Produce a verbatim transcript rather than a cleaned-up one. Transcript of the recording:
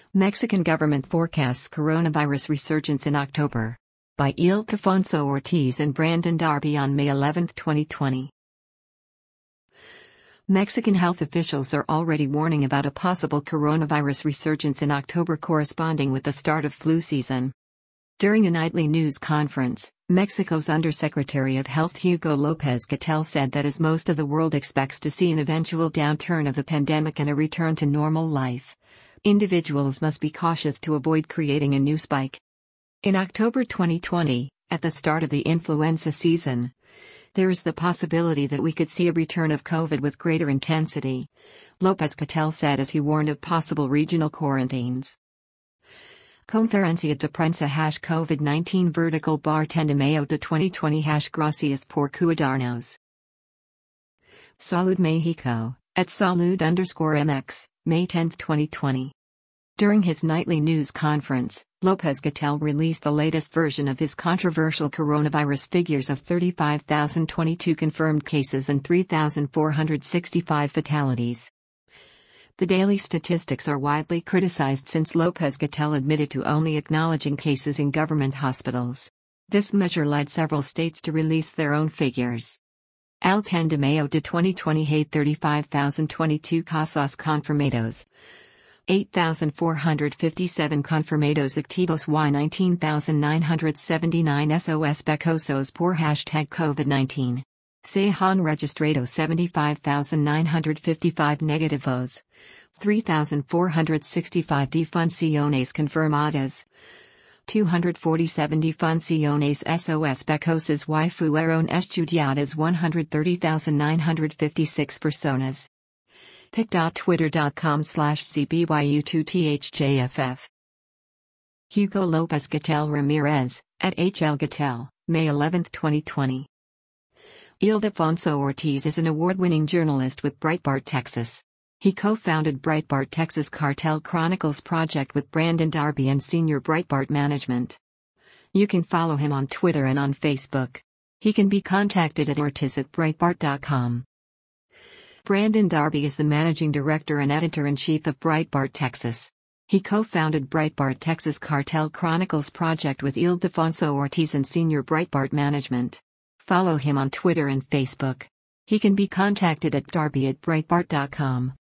Mexican government forecasts coronavirus resurgence in October. By Ildefonso Ortiz and Brandon Darby on May eleventh, twenty twenty. Mexican health officials are already warning about a possible coronavirus resurgence in October corresponding with the start of flu season. During a nightly news conference, Mexico's Undersecretary of Health Hugo López-Gatell said that as most of the world expects to see an eventual downturn of the pandemic and a return to normal life, individuals must be cautious to avoid creating a new spike. In October twenty twenty, at the start of the influenza season, there is the possibility that we could see a return of COVID with greater intensity, López-Gatell said as he warned of possible regional quarantines. Conferencia de prensa hash COVID nineteen vertical bar ten de mayo de twenty twenty hash gracias por cuidarnos. Salud Mexico, at salud underscore mx, May tenth, twenty twenty. During his nightly news conference, López-Gatell released the latest version of his controversial coronavirus figures of thirty-five thousand twenty-two confirmed cases and three thousand four hundred sixty-five fatalities. The daily statistics are widely criticized since López-Gatell admitted to only acknowledging cases in government hospitals. This measure led several states to release their own figures. El ten de mayo de twenty twenty had thirty-five thousand twenty-two casos confirmados, eight thousand four hundred fifty-seven confirmados activos y nineteen thousand nine hundred seventy-nine sospechosos por hashtag COVID nineteen. Se han registrado seventy-five thousand nine hundred fifty-five negativos, three thousand four hundred sixty-five defunciones confirmadas, two hundred forty-seven defunciones sospechosas y fueron estudiadas one hundred thirty thousand nine hundred fifty-six personas. pic dot twitter dot com slash c b y u two t h j f f. Hugo López-Gatell Ramirez, at H L Gatell, May eleventh, twenty twenty. Ildefonso Ortiz is an award-winning journalist with Breitbart Texas. He co-founded Breitbart Texas Cartel Chronicles project with Brandon Darby and senior Breitbart management. You can follow him on Twitter and on Facebook. He can be contacted at ortiz at breitbart dot com. Brandon Darby is the managing director and editor-in-chief of Breitbart Texas. He co-founded Breitbart Texas Cartel Chronicles project with Ildefonso Ortiz and senior Breitbart management. Follow him on Twitter and Facebook. He can be contacted at darby at breitbart dot com.